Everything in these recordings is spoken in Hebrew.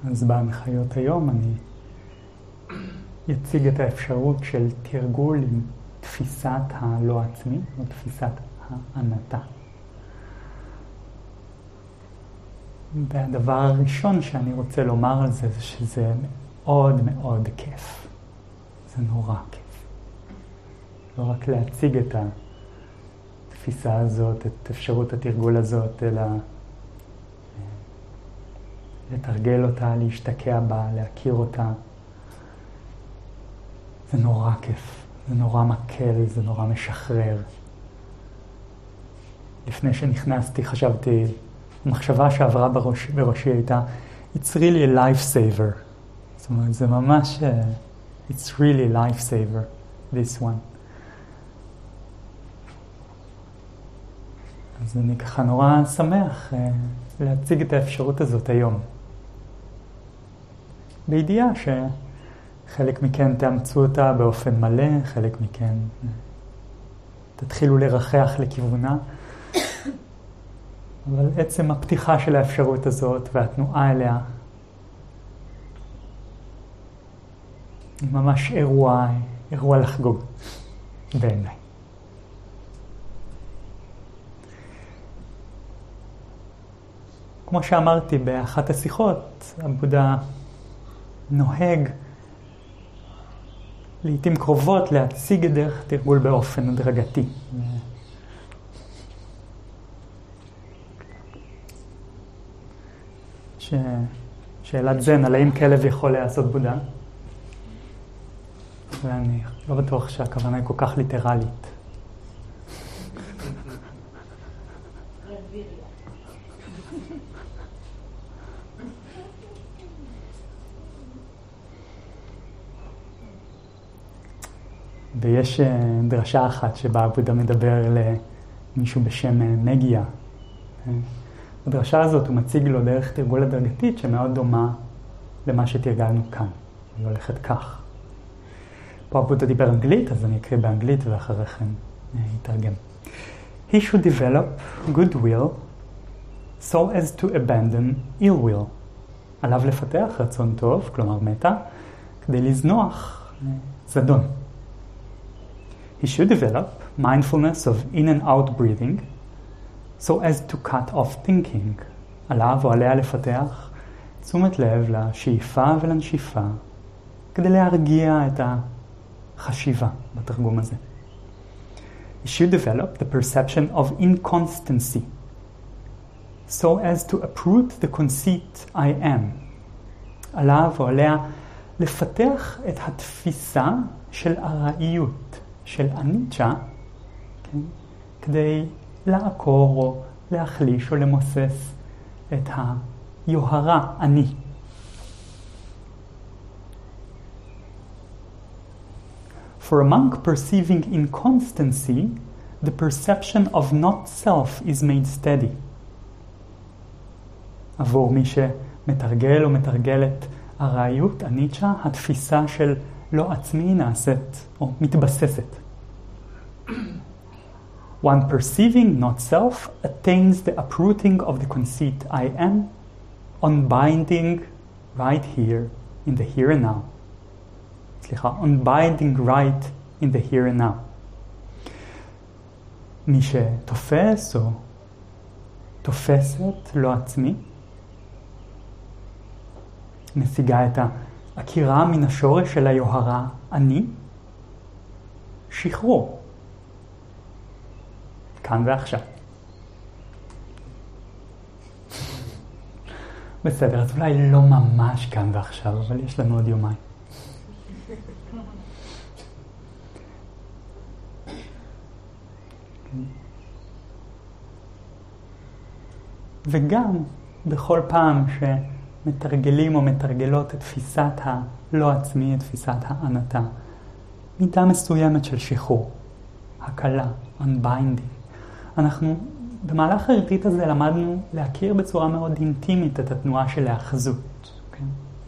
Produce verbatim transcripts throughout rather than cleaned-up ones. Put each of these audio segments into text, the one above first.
אז בהנחיות היום אני אציג את האפשרות של תרגול עם תפיסת הלא עצמי או תפיסת האנתה. והדבר הראשון שאני רוצה לומר על זה זה שזה מאוד מאוד כיף. זה נורא כיף. לא רק להציג את התפיסה הזאת, את אפשרות התרגול הזאת, אלא לתרגל אותה, להשתקע בה, להכיר אותה. זה נורא כיף, זה נורא מקל, זה נורא משחרר. לפני שנכנסתי חשבתי, המחשבה שעברה בראש, בראשי הייתה, it's really a life saver. זאת אומרת, זה ממש, uh, it's really life saver, this one. אז אני ככה נורא שמח uh, להציג את האפשרות הזאת היום. בידיעה שחלק מכן תאמצו אותה באופן מלא, חלק מכן תתחילו לרחח לכיוונה, אבל עצם הפתיחה של האפשרות הזאת והתנועה אליה היא ממש אירוע, אירוע לחגוג בעיניי. כמו שאמרתי באחת השיחות, הבודה נוהג לעתים קרובות להציג את דרך תרגול באופן הדרגתי. ש... שאלת זן, על האם כלב יכול לעשות בודה? ואני לא בטוח שהכוונה היא כל כך ליטרלית. ויש דרשה אחת שבה הבודה מדבר למישהו בשם מגיה. בדרשה הזאת הוא מציג לו דרך תרגול הדרגתית שמאוד דומה למה שתרגלנו כאן. היא הולכת כך. פה הבודה דיבר אנגלית, אז אני אקריא באנגלית ואחרי כן יתרגם. He should develop goodwill so as to abandon ill will. עליו לפתח רצון טוב, כלומר מטה, כדי לזנוח זדון. He should develop mindfulness of in and out breathing so as to cut off thinking. עליו או עליה לפתח תשומת לב לשאיפה ולנשיפה כדי להרגיע את החשיבה בתרגום הזה. He should develop the perception of inconstancy so as to uproot the conceit I am. עליו או עליה לפתח את התפיסה של ארעיות, של אניצ'ה, כן? כדי לעקור או להחליש או למוסס את היוהרה אני. For a monk perceiving inconstancy, the perception of not self is made steady. עבור מי שמתרגל או מתרגלת הרעיות, אניצ'ה, התפיסה של לא עצמי נעשית או מתבססת. One perceiving not self attains the uprooting of the conceit I am, unbinding right here in the here and now. סליחה, unbinding right in the here and now. מי שתופס או תופסת לא עצמי, משיגה את ההכירה מן השורש של היוהרה אני, שחרור. כאן ועכשיו. בסדר, אז אולי לא ממש כאן ועכשיו, אבל יש לנו עוד יומיים. וגם בכל פעם שמתרגלים או מתרגלות את תפיסת הלא עצמי, את תפיסת האנתה, מידה מסוימת של שחרור, הקלה, unbinding. אנחנו במהלך הריטריט הזה למדנו להכיר בצורה מאוד אינטימית את התנועה של האחזות. Okay?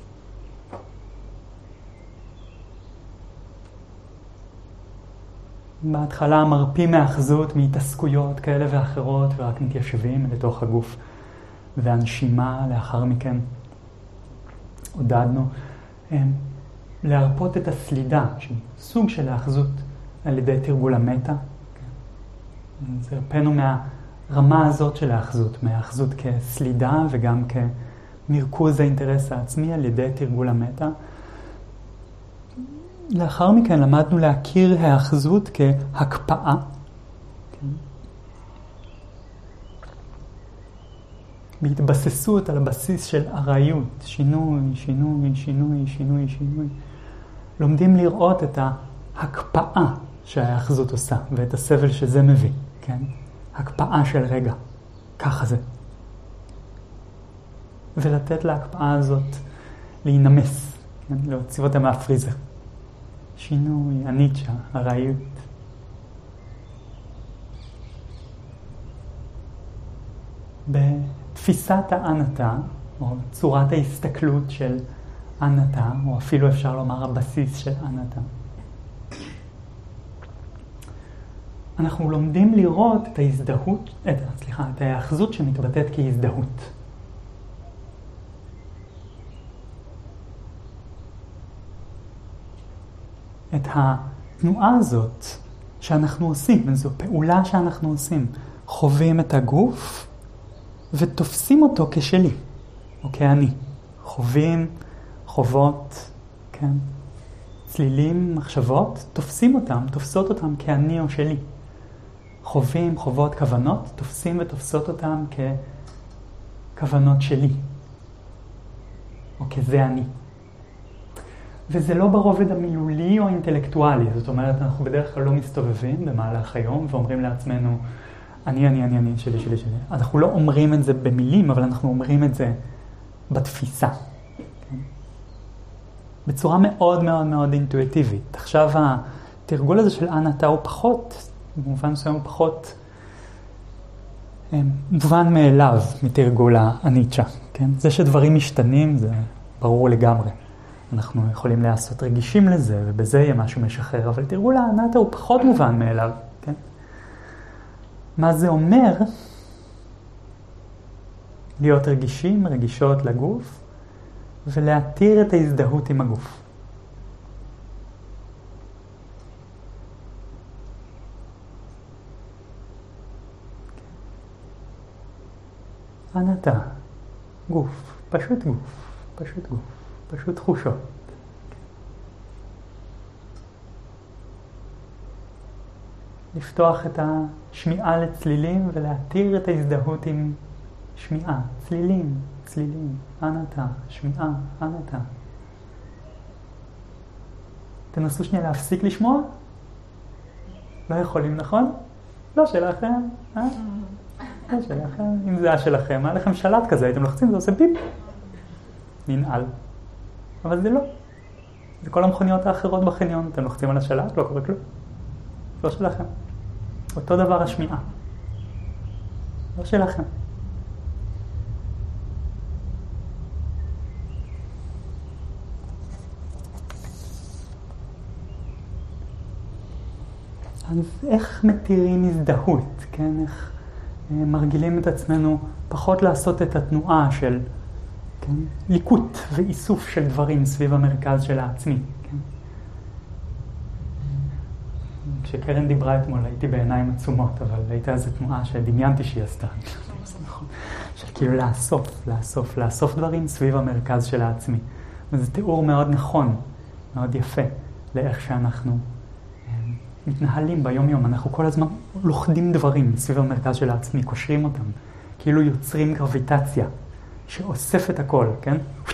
בהתחלה מרפים מהאחזות, מהתעסקויות כאלה ואחרות, ורק מתיישבים לתוך הגוף והנשימה לאחר מכן עודדנו להרפות את הסלידה, סוג של האחזות על ידי תרגול המטה. אז הרפאנו מהרמה הזאת של האחזות, מהאחזות כסלידה וגם כמרכוז האינטרס העצמי על ידי תרגול המטה. לאחר מכן למדנו להכיר האחזות כהקפאה. בהתבססות על הבסיס של ארעיות, שינוי, שינוי, שינוי, שינוי, שינוי. לומדים לראות את ההקפאה שהאחזות עושה ואת הסבל שזה מביא, כן? הקפאה של רגע, ככה זה. ולתת להקפאה הזאת להינמס, כן? להוציא אותה מהפריזר. שינוי, הניטשה, ארעיות. בתפיסת האנתה, או צורת ההסתכלות של אנתה, או אפילו אפשר לומר הבסיס של אנתה, אנחנו לומדים לראות את ההזדהות, את, סליחה, את האחזות שמתבטאת כהזדהות. את התנועה הזאת שאנחנו עושים, זו פעולה שאנחנו עושים, חווים את הגוף ותופסים אותו כשלי, או כאני. חווים, חובות, כן? צלילים, מחשבות, תופסים אותם, תופסות אותם כאני או שלי. חווים, חובות, כוונות, תופסים ותופסות אותם ככוונות שלי, או כזה אני. וזה לא ברובד המילולי או האינטלקטואלי, זאת אומרת, אנחנו בדרך כלל לא מסתובבים במהלך היום ואומרים לעצמנו, אני, אני, אני, אני, שלי, שלי, שלי. אנחנו לא אומרים את זה במילים, אבל אנחנו אומרים את זה בתפיסה. כן? בצורה מאוד מאוד מאוד אינטואיטיבית. עכשיו, התרגול הזה של אנתה הוא פחות, במובן מסוים הוא פחות מובן מאליו מתרגול האניצ'ה. כן? זה שדברים משתנים, זה ברור לגמרי. אנחנו יכולים לעשות רגישים לזה, ובזה יהיה משהו משחרר, אבל תרגול האנתה הוא פחות מובן מאליו. כן? מה זה אומר? להיות רגישים, רגישות לגוף, ולהתיר את ההזדהות עם הגוף. אנתה, גוף, פשוט גוף, פשוט גוף, פשוט תחושות. לפתוח את השמיעה לצלילים ולהתיר את ההזדהות עם שמיעה. צלילים, צלילים, אנתה, שמיעה, אנתה. תנסו שנייה להפסיק לשמוע? לא יכולים, נכון? לא שלכם, אה? לא שלכם. אם זה היה שלכם, היה לכם שלט כזה, הייתם לוחצים, זה עושה ביפ. ננעל. אבל זה לא. זה כל המכוניות האחרות בחניון. אתם לוחצים על השלט, לא קורה כלום. לא שלכם. אותו דבר השמיעה. לא שלכם. אז איך מתירים הזדהות? כן? איך מרגילים את עצמנו פחות לעשות את התנועה של, כן? ליקוט ואיסוף של דברים סביב המרכז של העצמי. כן? כשקרן דיברה אתמול הייתי בעיניים עצומות, אבל הייתה איזו תנועה שדמיינתי שהיא עשתה. של כאילו לאסוף, לאסוף, לאסוף דברים סביב המרכז של העצמי. וזה תיאור מאוד נכון, מאוד יפה, לאיך שאנחנו מתנהלים ביום יום. אנחנו כל הזמן לוכדים דברים סביב המרכז של העצמי, קושרים אותם, כאילו יוצרים גרביטציה שאוספת הכל, כן?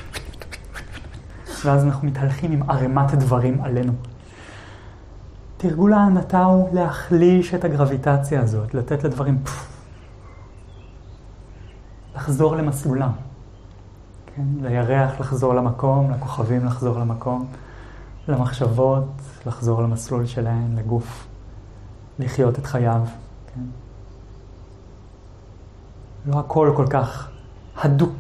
ואז אנחנו מתהלכים עם ערימת דברים עלינו. תרגול האנתה הוא להחליש את הגרביטציה הזאת, לתת לדברים לחזור למסלולם. כן? לירח לחזור למקום, לכוכבים לחזור למקום, למחשבות לחזור למסלול שלהן, לגוף, לחיות את חייו. כן? לא הכל כל כך הדוק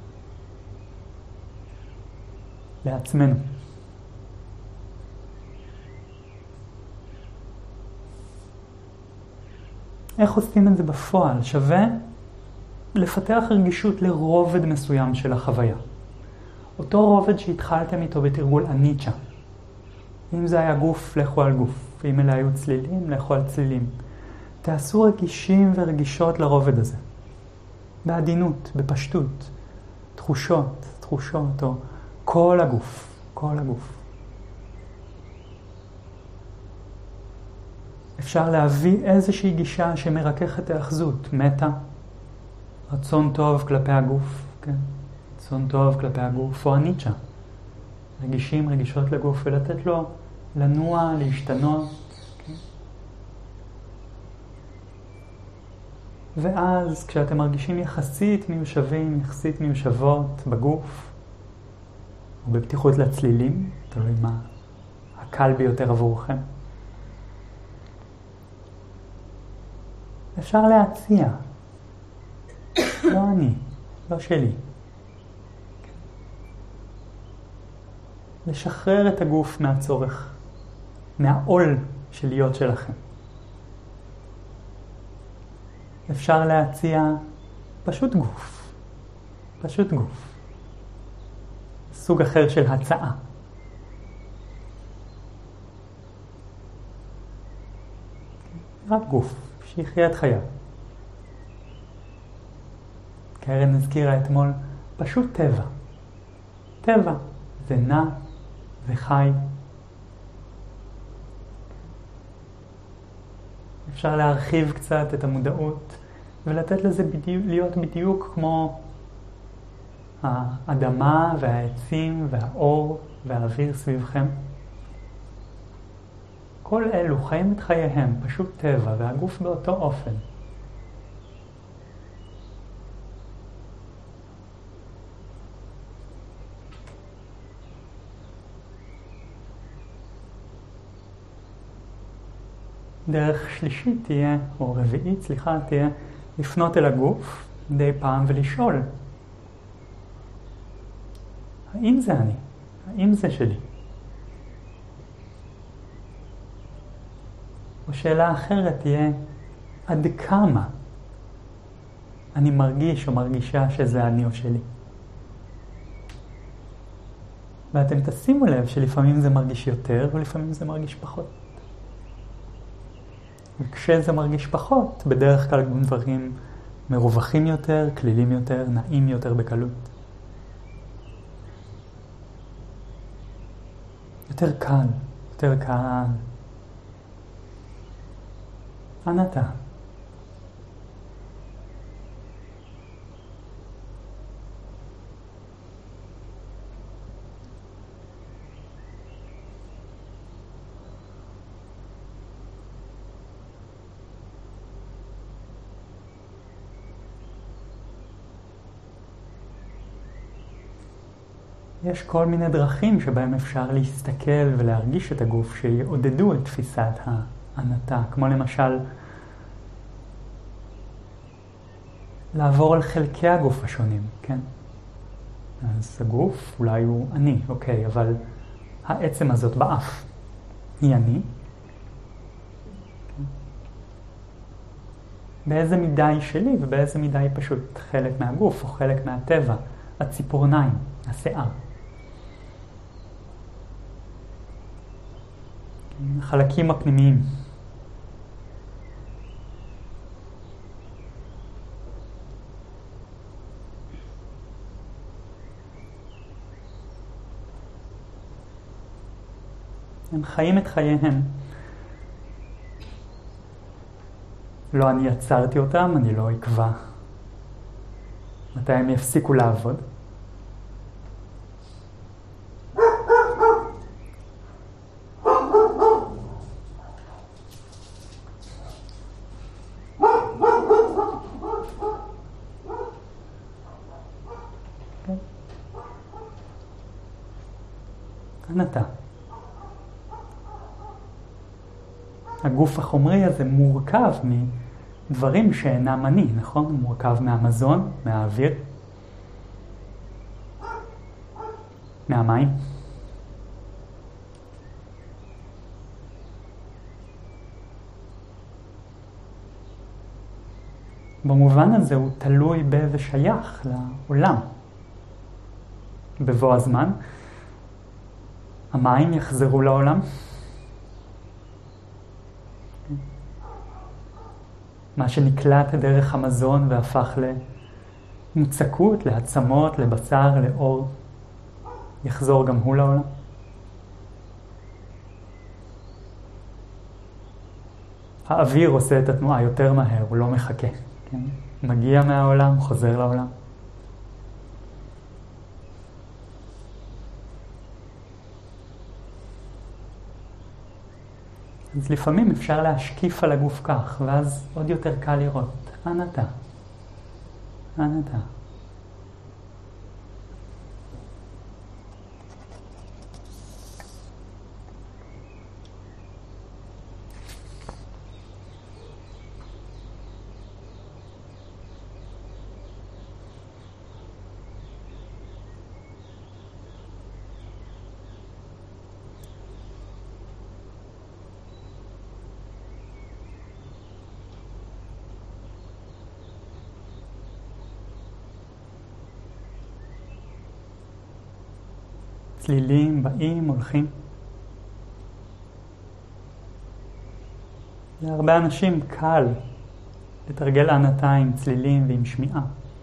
לעצמנו. איך עושים את זה בפועל? שווה לפתח רגישות לרובד מסוים של החוויה. אותו רובד שהתחלתם איתו בתרגול אניצ'ה. אם זה היה גוף, לכו על גוף. אם אלה היו צלילים, לכו על צלילים. תעשו רגישים ורגישות לרובד הזה. בעדינות, בפשטות. תחושות, תחושות, או כל הגוף, כל הגוף. אפשר להביא איזושהי גישה שמרככת האחזות, מטה, רצון טוב כלפי הגוף, כן? רצון טוב כלפי הגוף, או אניצ'ה. רגישים, רגישות לגוף, ולתת לו לנוע, להשתנות. כן? ואז כשאתם מרגישים יחסית מיושבים, יחסית מיושבות בגוף, או בפתיחות לצלילים, תלוי מה הקל ביותר עבורכם, אפשר להציע. לא אני, לא שלי. לשחרר את הגוף מהצורך, מהעול של להיות שלכם. אפשר להציע פשוט גוף. פשוט גוף. סוג אחר של הצעה. רק גוף, שיחיה את חייו. קרן הזכירה אתמול, פשוט טבע. טבע, זה נע, זה חי. אפשר להרחיב קצת את המודעות ולתת לזה בדיוק, להיות בדיוק כמו האדמה והעצים והאור והאוויר סביבכם. כל אלו חיים את חייהם, פשוט טבע, והגוף באותו אופן. דרך שלישית תהיה, או רביעית, סליחה, תהיה לפנות אל הגוף מדי פעם ולשאול, האם זה אני? האם זה שלי? או שאלה אחרת תהיה, עד כמה אני מרגיש או מרגישה שזה אני או שלי? ואתם תשימו לב שלפעמים זה מרגיש יותר ולפעמים זה מרגיש פחות. וכשזה מרגיש פחות, בדרך כלל גם דברים מרווחים יותר, כלילים יותר, נעים יותר בקלות. יותר קל, יותר קל. אנתה. יש כל מיני דרכים שבהם אפשר להסתכל ולהרגיש את הגוף שיעודדו את תפיסת האנתה, כמו למשל לעבור על חלקי הגוף השונים, כן? אז הגוף אולי הוא אני, אוקיי, אבל העצם הזאת באף היא אני. כן? באיזה מידה היא שלי ובאיזה מידה היא פשוט חלק מהגוף או חלק מהטבע, הציפורניים, השיער. החלקים הפנימיים. הם חיים את חייהם. לא אני יצרתי אותם, אני לא אקבע מתי הם יפסיקו לעבוד. אנתה. הגוף החומרי הזה מורכב מדברים שאינם אני, נכון? הוא מורכב מהמזון, מהאוויר, מהמים. במובן הזה הוא תלוי ב- ושייך לעולם. בבוא הזמן. המים יחזרו לעולם. מה שנקלט דרך המזון והפך למוצקות, לעצמות, לבשר, לאור, יחזור גם הוא לעולם. האוויר עושה את התנועה יותר מהר, הוא לא מחכה. כן? מגיע מהעולם, חוזר לעולם. אז לפעמים אפשר להשקיף על הגוף כך, ואז עוד יותר קל לראות. אנא אתה. אנא אתה. צלילים באים, הולכים. להרבה אנשים קל לתרגל ענתה עם צלילים ועם שמיעה.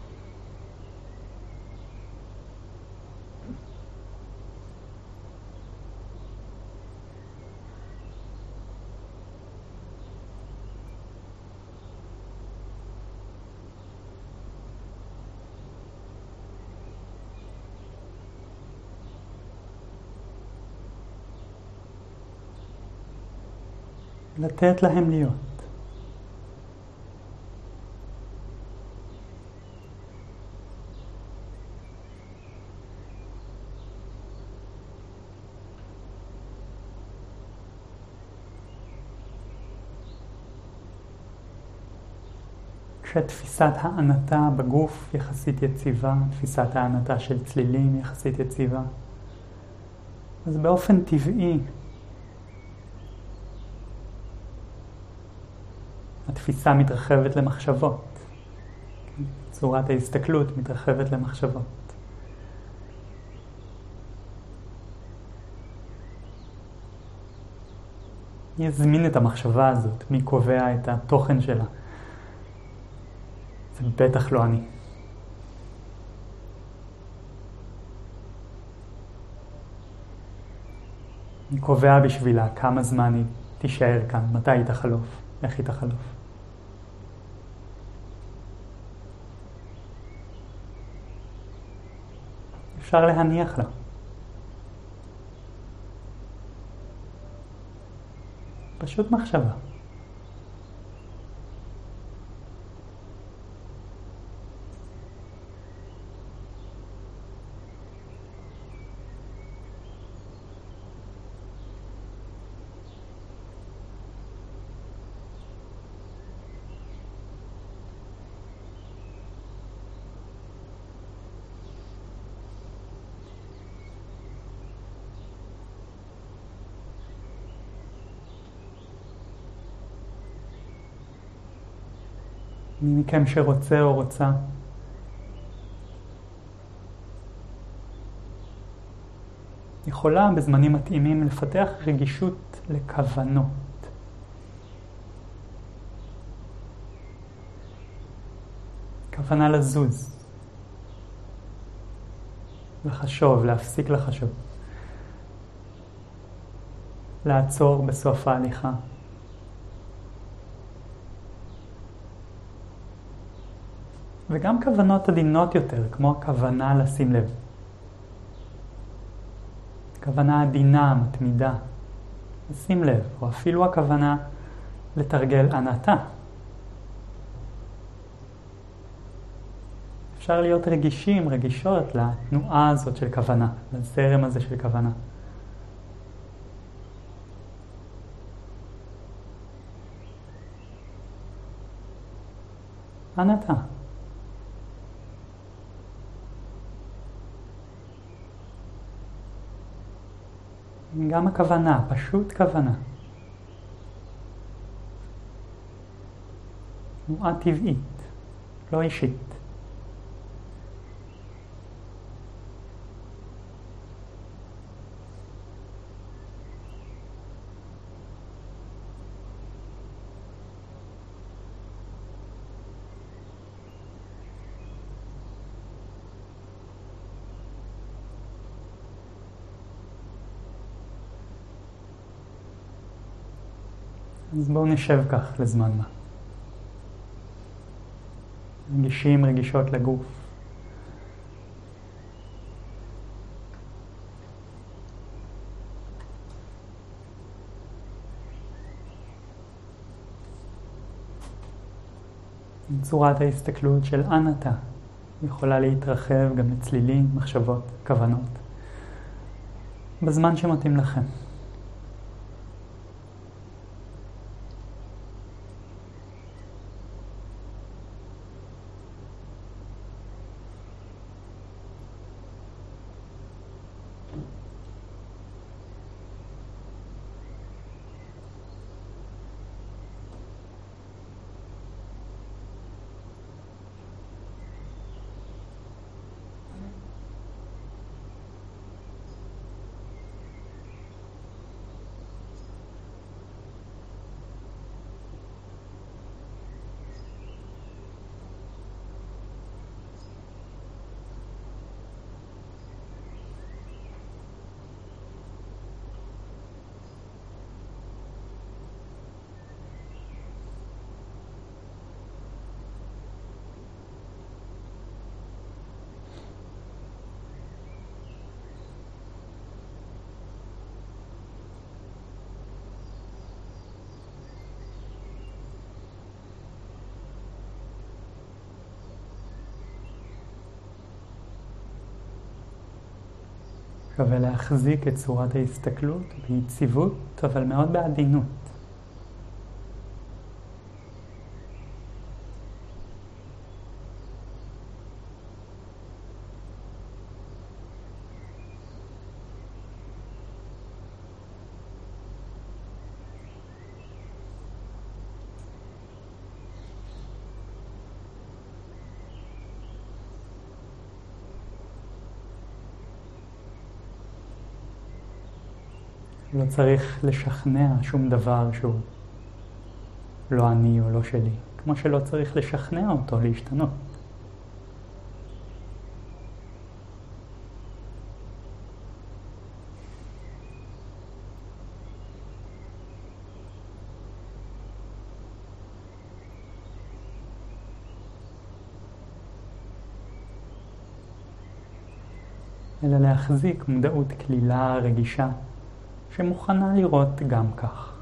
לתת להם להיות. כשתפיסת הענתה בגוף יחסית יציבה, תפיסת הענתה של צלילים יחסית יציבה, אז באופן טבעי התפיסה מתרחבת למחשבות. צורת ההסתכלות מתרחבת למחשבות. יזמין את המחשבה הזאת, מי קובע את התוכן שלה. זה בטח לא אני. אני קובע בשבילה כמה זמן היא תישאר כאן, מתי היא תחלוף, איך היא תחלוף. אפשר להניח לה. פשוט מחשבה. מי מכם שרוצה או רוצה, יכולה בזמנים מתאימים לפתח רגישות לכוונות. כוונה לזוז, לחשוב, להפסיק לחשוב, לעצור בסוף ההליכה. וגם כוונות עדינות יותר, כמו הכוונה לשים לב. כוונה עדינה, מתמידה, לשים לב, או אפילו הכוונה לתרגל ענתה. אפשר להיות רגישים, רגישות לתנועה הזאת של כוונה, לזרם הזה של כוונה. ענתה. גם הכוונה, פשוט כוונה. תנועה טבעית, לא אישית. אז בואו נשב כך לזמן מה. רגישים, רגישות לגוף. צורת ההסתכלות של אנתה יכולה להתרחב גם לצלילים, מחשבות, כוונות, בזמן שמתאים לכם. שווה להחזיק את צורת ההסתכלות ביציבות, אבל מאוד בעדינות. לא צריך לשכנע שום דבר שהוא לא אני או לא שלי, כמו שלא צריך לשכנע אותו להשתנות. אלא להחזיק מודעות כלילה, רגישה, שמוכנה לראות גם כך.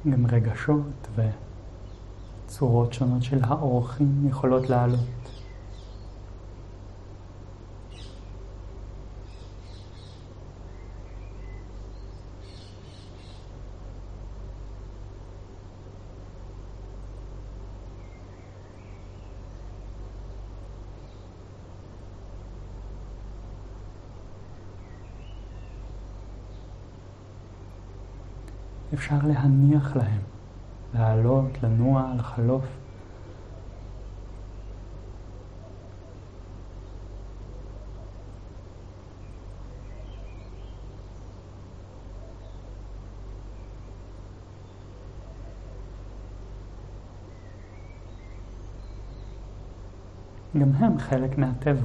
גם רגשות וצורות שונות של האורחים יכולות לעלות. אפשר להניח להם, לעלות, לנוע, לחלוף. גם הם חלק מהטבע.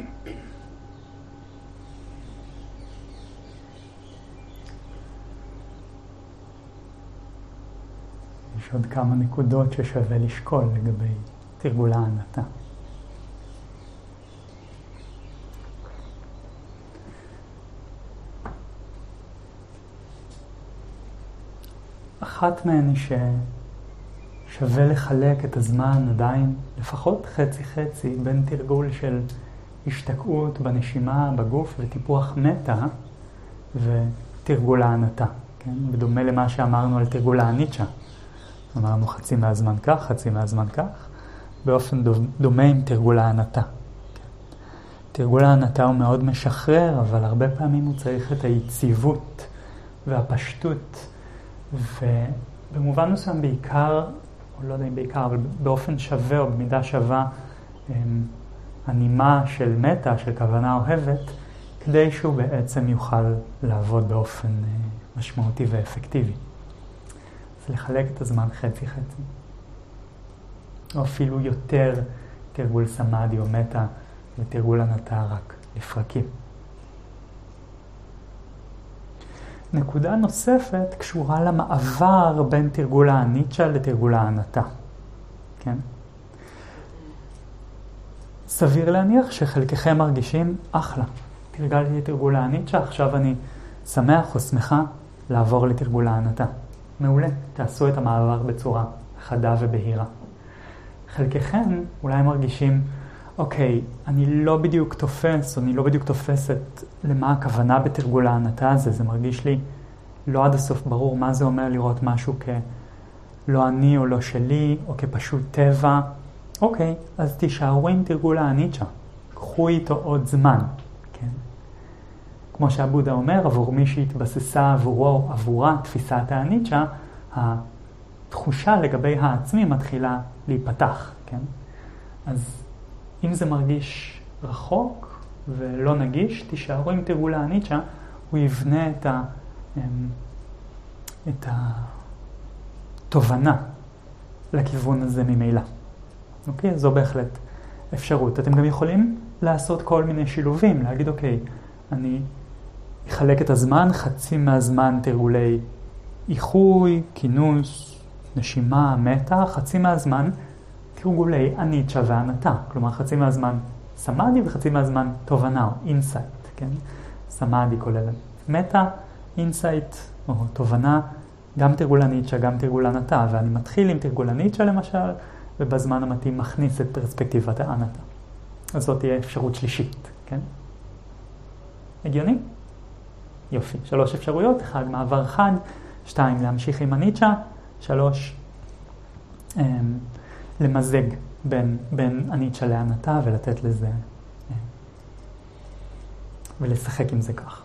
יש עוד כמה נקודות ששווה לשקול לגבי תרגול הענתה. אחת מהן היא ששווה לחלק את הזמן עדיין לפחות חצי חצי בין תרגול של השתקעות בנשימה, בגוף וטיפוח מטה ותרגול הענתה. כן? בדומה למה שאמרנו על תרגול האניצ'ה. אמרנו חצי מהזמן כך, חצי מהזמן כך, באופן דומה עם תרגול הענתה. תרגול הענתה הוא מאוד משחרר, אבל הרבה פעמים הוא צריך את היציבות והפשטות, ובמובן מסוים בעיקר, או לא יודע אם בעיקר, אבל באופן שווה או במידה שווה, הנימה של מטה, של כוונה אוהבת, כדי שהוא בעצם יוכל לעבוד באופן משמעותי ואפקטיבי. אז לחלק את הזמן חצי חצי. או אפילו יותר תרגול סמאדי או מטה ותרגול ענתה רק לפרקים. נקודה נוספת קשורה למעבר בין תרגול האניצ'ה לתרגול הענתה. כן? סביר להניח שחלקכם מרגישים אחלה. תרגלתי תרגול האניצ'ה, עכשיו אני שמח או שמחה לעבור לתרגול הענתה. מעולה, תעשו את המעבר בצורה חדה ובהירה. חלקכם אולי מרגישים, אוקיי, אני לא בדיוק תופס, או אני לא בדיוק תופסת למה הכוונה בתרגול הענתה הזה. זה מרגיש לי לא עד הסוף ברור מה זה אומר לראות משהו כלא אני או לא שלי, או כפשוט טבע. אוקיי, אז תישארו עם תרגול האניצ'ה. קחו איתו עוד זמן. כן? כמו שהבודה אומר, עבור מי שהתבססה עבורו, עבורה תפיסת האניצ'ה, התחושה לגבי העצמי מתחילה להיפתח. כן? אז אם זה מרגיש רחוק ולא נגיש, תישארו עם תרגול האניצ'ה, הוא יבנה את, ה, את התובנה לכיוון הזה ממילא. אוקיי? זו בהחלט אפשרות. אתם גם יכולים לעשות כל מיני שילובים, להגיד, אוקיי, אני אחלק את הזמן, חצי מהזמן תרגולי איחוי, כינוס, נשימה, מטה, חצי מהזמן תרגולי אניצ'ה וענתה. כלומר, חצי מהזמן סמאדי וחצי מהזמן תובנה או אינסייט. כן? סמאדי כולל מטה, אינסייט או תובנה, גם תרגול אניצ'ה, גם תרגול ענתה. ואני מתחיל עם תרגול אניצ'ה למשל, ובזמן המתאים מכניס את פרספקטיבת הענתה. אז זאת תהיה אפשרות שלישית. כן? הגיוני? יופי. שלוש אפשרויות. אחד, מעבר חד. שתיים, להמשיך עם אניצ'ה. שלוש, אמ, למזג בין, בין אניצ'ה לענתה ולתת לזה, ולשחק עם זה כך.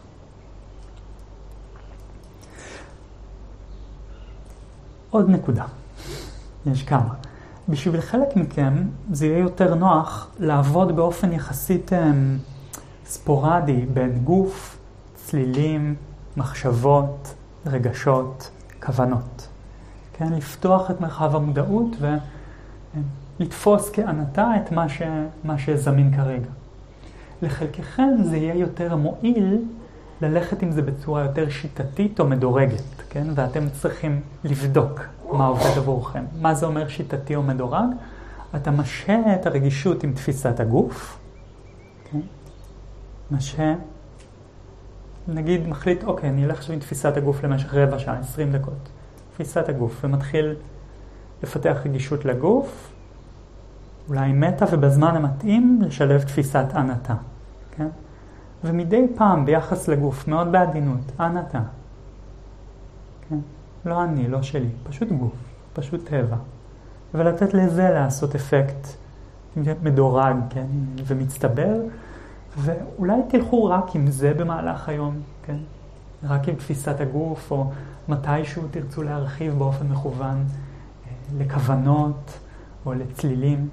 עוד נקודה. יש כמה. בשביל חלק מכם זה יהיה יותר נוח לעבוד באופן יחסית ספורדי בין גוף, צלילים, מחשבות, רגשות, כוונות. כן? לפתוח את מרחב המודעות ולתפוס כענתה את מה, ש... מה שזמין כרגע. לחלקכם זה יהיה יותר מועיל ללכת עם זה בצורה יותר שיטתית או מדורגת, כן? ואתם צריכים לבדוק מה עובד עבורכם. מה זה אומר שיטתי או מדורג? אתה משהה את הרגישות עם תפיסת הגוף, כן? משהה, נגיד מחליט, אוקיי, אני אלך עכשיו עם תפיסת הגוף למשך רבע שעה, עשרים דקות. תפיסת הגוף, ומתחיל לפתח רגישות לגוף, אולי מטה, ובזמן המתאים לשלב תפיסת ענתה, כן? ומדי פעם ביחס לגוף, מאוד בעדינות, ענתה. כן? לא אני, לא שלי, פשוט גוף, פשוט טבע. ולתת לזה לעשות אפקט מדורג, כן? ומצטבר, ואולי תלכו רק עם זה במהלך היום, כן? רק עם תפיסת הגוף, או מתישהו תרצו להרחיב באופן מכוון לכוונות או לצלילים.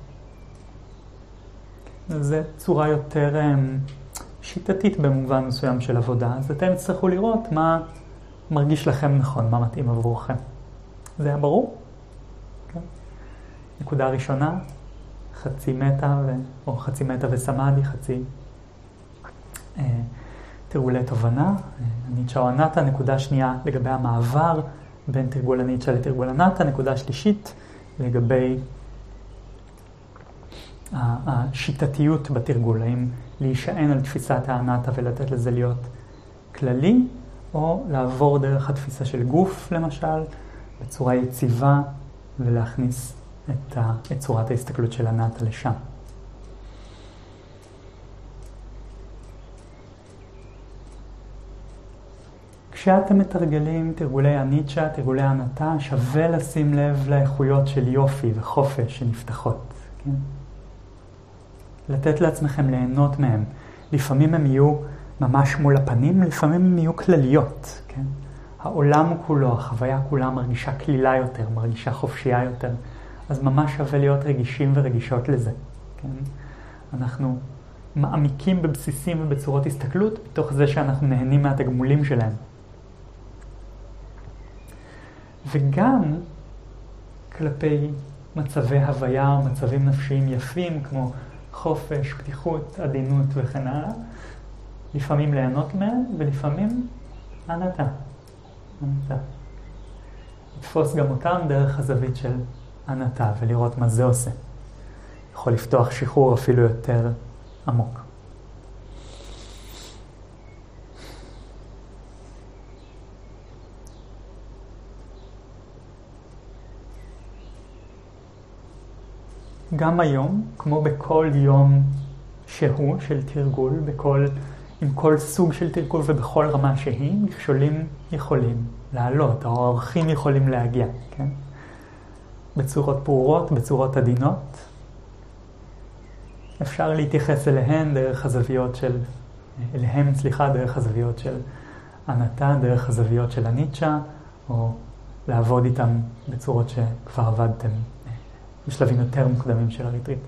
זו צורה יותר שיטתית במובן מסוים של עבודה, אז אתם צריכו לראות מה מרגיש לכם נכון, מה מתאים עבורכם. זה היה ברור? כן. נקודה ראשונה, חצי מטה ו... או חצי מטה וסמאדי, חצי תרגולי תובנה, הניטשה או אנטה. נקודה שנייה לגבי המעבר בין תרגול הניטשה לתרגול אנטה. נקודה שלישית לגבי השיטתיות בתרגול, האם להישען על תפיסת האנטה ולתת לזה להיות כללי, או לעבור דרך התפיסה של גוף למשל, בצורה יציבה, ולהכניס את, ה, את צורת ההסתכלות של אנטה לשם. כשאתם מתרגלים תרגולי הניטשה, תרגולי האנטה, שווה לשים לב לאיכויות של יופי וחופש שנפתחות. כן? לתת לעצמכם ליהנות מהם. לפעמים הם יהיו ממש מול הפנים, לפעמים הם יהיו כלליות. כן? העולם כולו, החוויה כולה מרגישה כלילה יותר, מרגישה חופשייה יותר. אז ממש שווה להיות רגישים ורגישות לזה. כן? אנחנו מעמיקים בבסיסים ובצורות הסתכלות, בתוך זה שאנחנו נהנים מהתגמולים שלהם. וגם כלפי מצבי הוויה או מצבים נפשיים יפים, כמו חופש, פתיחות, עדינות וכן הלאה, לפעמים ליהנות מהם ולפעמים אנטה. אנטה. לתפוס גם אותם דרך הזווית של אנטה ולראות מה זה עושה. יכול לפתוח שחרור אפילו יותר עמוק. גם היום, כמו בכל יום שהוא של תרגול, בכל, עם כל סוג של תרגול ובכל רמה שהיא, מכשולים יכולים לעלות, האורחים יכולים להגיע, כן? בצורות ברורות, בצורות עדינות. אפשר להתייחס אליהן דרך הזוויות של, אליהם, סליחה, דרך הזוויות של אנטה, דרך הזוויות של הניטשה, או לעבוד איתם בצורות שכבר עבדתם בשלבים יותר מוקדמים של הריטריט.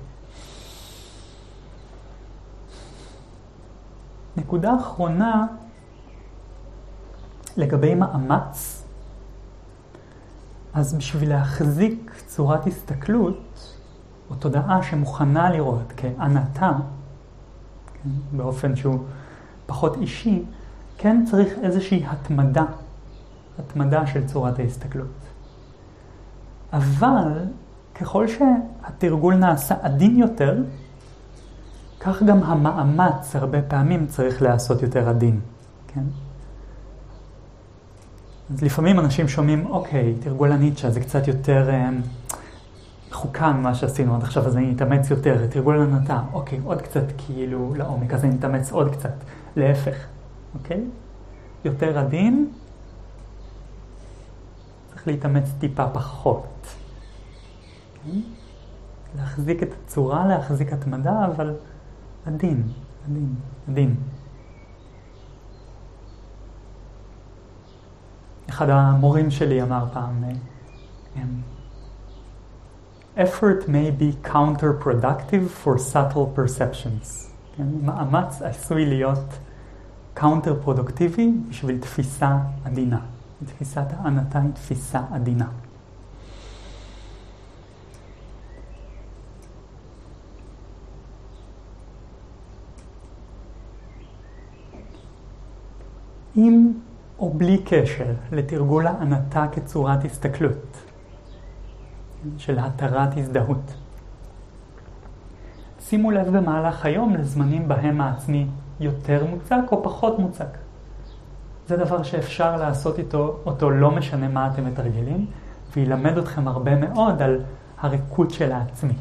נקודה אחרונה לגבי מאמץ, אז בשביל להחזיק צורת הסתכלות, או תודעה שמוכנה לראות כאנטה, כן, באופן שהוא פחות אישי, כן צריך איזושהי התמדה, התמדה של צורת ההסתכלות. אבל ככל שהתרגול נעשה עדין יותר, כך גם המאמץ הרבה פעמים צריך לעשות יותר עדין. כן? אז לפעמים אנשים שומעים, אוקיי, תרגול הניטשה זה קצת יותר אה, חוקן מה שעשינו עד עכשיו, אז אני אתאמץ יותר. תרגול אנטה, אוקיי, עוד קצת כאילו לעומק, אז אני אתאמץ עוד קצת. להפך, אוקיי? יותר עדין, צריך להתאמץ טיפה פחות. להחזיק את הצורה, להחזיק התמדה, אבל עדין, עדין, עדין. אחד המורים שלי אמר פעם, effort may be counterproductive for subtle perceptions. מאמץ עשוי להיות counterproductive בשביל תפיסה עדינה. תפיסת האנטה היא תפיסה עדינה. עם או בלי קשר לתרגול האנטה כצורת הסתכלות של התרת הזדהות. שימו לב במהלך היום לזמנים בהם העצמי יותר מוצק או פחות מוצק. זה דבר שאפשר לעשות איתו, אותו לא משנה מה אתם מתרגלים, וילמד אתכם הרבה מאוד על הריקות של העצמי.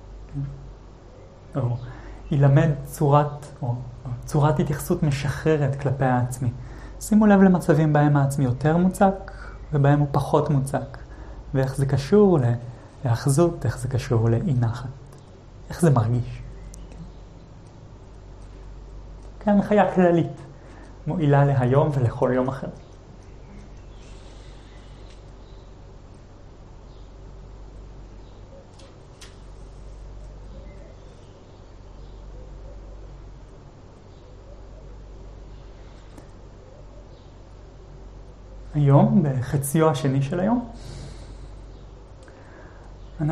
או ילמד צורת, או צורת התייחסות משחררת כלפי העצמי. שימו לב למצבים בהם העצמי יותר מוצק ובהם הוא פחות מוצק. ואיך זה קשור להאחזות, איך זה קשור לאי נחת. איך זה מרגיש. כן, חיה כללית. מועילה להיום ולכל יום אחר. היום, בחציו השני של היום,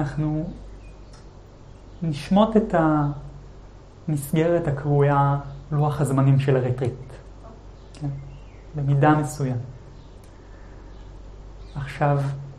אנחנו נשמות את המסגרת הקרויה לוח הזמנים של הריטריט. כן? במידה מסוים. עכשיו,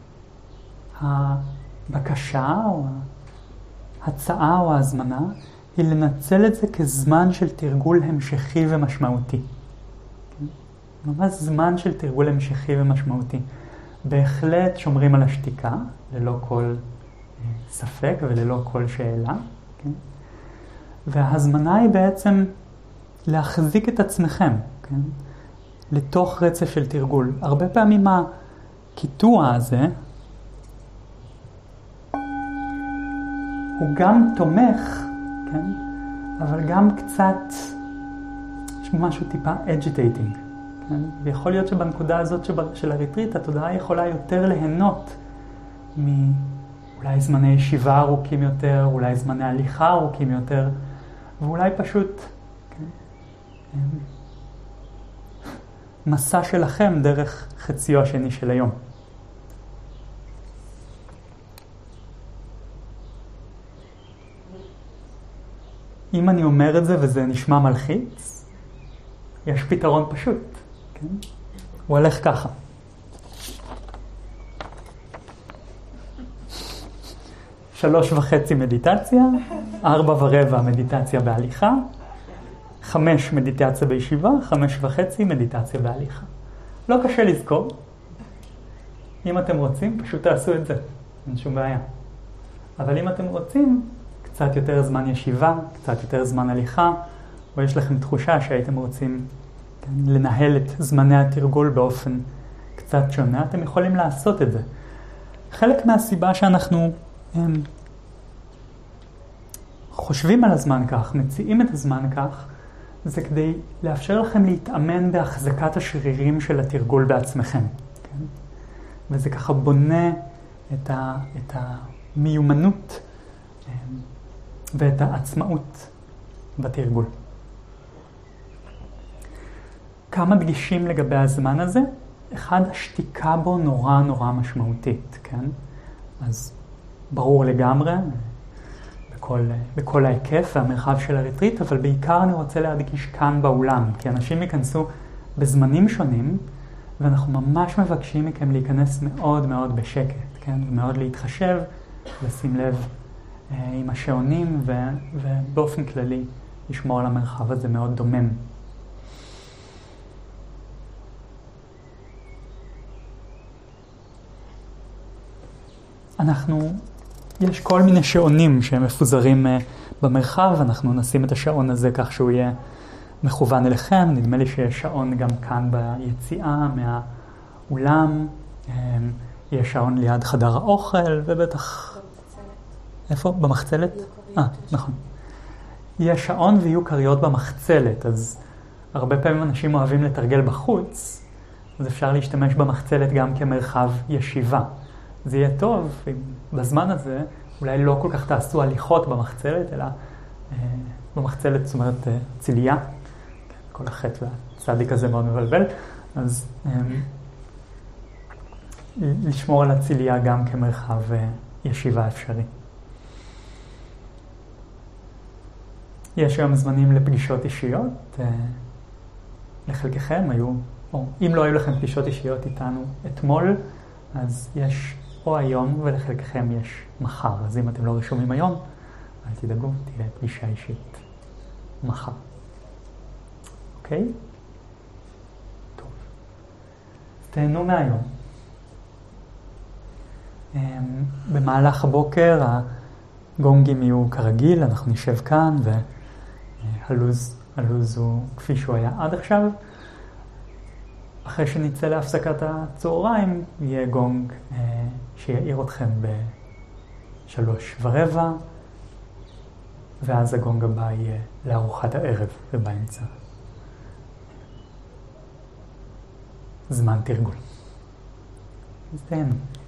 הבקשה או ההצעה או ההזמנה היא לנצל את זה כזמן של תרגול המשכי ומשמעותי. כן? ממש זמן של תרגול המשכי ומשמעותי. בהחלט שומרים על השתיקה, ללא כל ספק וללא כל שאלה. כן? וההזמנה היא בעצם להחזיק את עצמכם, כן? לתוך רצף של תרגול. הרבה פעמים הקיטוע הזה הוא גם תומך, כן? אבל גם קצת, יש משהו טיפה agitating. כן? ויכול להיות שבנקודה הזאת של הריטריט, התודעה יכולה יותר ליהנות מאולי זמני ישיבה ארוכים יותר, אולי זמני הליכה ארוכים יותר, ואולי פשוט כן? מסע שלכם דרך חציו השני של היום. אם אני אומר את זה וזה נשמע מלחיץ, יש פתרון פשוט. כן? הוא הולך ככה. שלוש וחצי מדיטציה, ארבע ורבע מדיטציה בהליכה, חמש מדיטציה בישיבה, חמש וחצי מדיטציה בהליכה. לא קשה לזכור. אם אתם רוצים, פשוט תעשו את זה. אין שום בעיה. אבל אם אתם רוצים, קצת יותר זמן ישיבה, קצת יותר זמן הליכה, או יש לכם תחושה שהייתם רוצים כן, לנהל את זמני התרגול באופן קצת שונה, אתם יכולים לעשות את זה. חלק מהסיבה שאנחנו הם, חושבים על הזמן כך, מציעים את הזמן כך, זה כדי לאפשר לכם להתאמן בהחזקת השרירים של התרגול בעצמכם. כן? וזה ככה בונה את, ה, את המיומנות הם, ואת העצמאות בתרגול. כמה דגישים לגבי הזמן הזה? אחד, השתיקה בו נורא נורא משמעותית, כן? אז ברור לגמרי, בכל, בכל ההיקף והמרחב של הריטריט, אבל בעיקר אני רוצה להדגיש כאן באולם, כי אנשים ייכנסו בזמנים שונים, ואנחנו ממש מבקשים מכם להיכנס מאוד מאוד בשקט, כן? מאוד להתחשב, לשים לב אה, עם השעונים, ו, ובאופן כללי לשמור על המרחב הזה מאוד דומם. אנחנו, יש כל מיני שעונים שהם מפוזרים uh, במרחב, אנחנו נשים את השעון הזה כך שהוא יהיה מכוון אליכם, נדמה לי שיש שעון גם כאן ביציאה מהאולם, um, יש שעון ליד חדר האוכל, ובטח... במחצלת. איפה? במחצלת? אה, נכון. יש שעון ויהיו קריות במחצלת, אז הרבה פעמים אנשים אוהבים לתרגל בחוץ, אז אפשר להשתמש במחצלת גם כמרחב ישיבה. זה יהיה טוב, אם בזמן הזה אולי לא כל כך תעשו הליכות במחצלת, אלא אה, במחצלת, זאת אומרת, אה, ציליה. כן, כל החטא והצדיק הזה מאוד מבלבל. אז אה, לשמור על הציליה גם כמרחב אה, ישיבה אפשרי. יש היום זמנים לפגישות אישיות. אה, לחלקכם היו, או אם לא היו לכם פגישות אישיות איתנו אתמול, אז יש או היום, ולחלקכם יש מחר. אז אם אתם לא רשומים היום, אל תדאגו, תהיה פגישה אישית מחר. אוקיי? טוב. תהנו מהיום. במהלך הבוקר הגונגים יהיו כרגיל, אנחנו נשב כאן, והלוז הלוז הוא כפי שהוא היה עד עכשיו. אחרי שנצא להפסקת הצהריים, יהיה גונג אה, שיעיר אתכם בשלוש ורבע, ואז הגונג הבא יהיה לארוחת הערב ובאמצע. זמן תרגול. אז תהנו.